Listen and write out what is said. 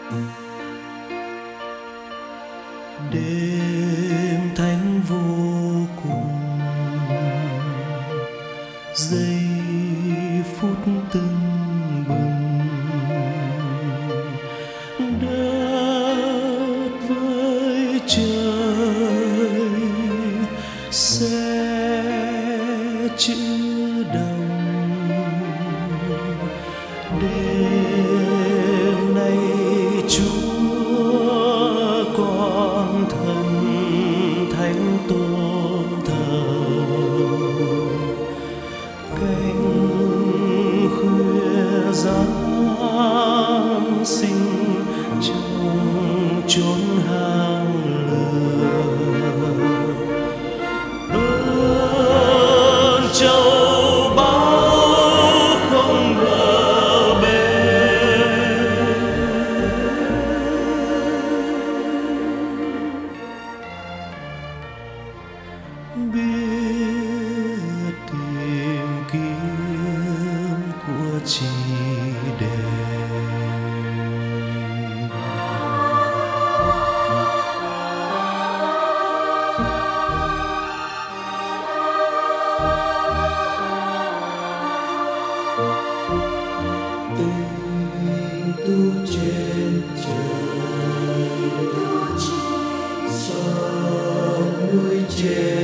Đêm thánh vô cùng, giây phút tưng bừng, đất với trời sẽ chữ đồng. Đêm nay Chúa con thần thánh tôn thờ, cánh khuya giáng sinh trong chốn hang lửa. Ơn châu báu không bờ bến, biết tìm kiếm của chỉ đèn. Tình tu trên trời, sông núi trên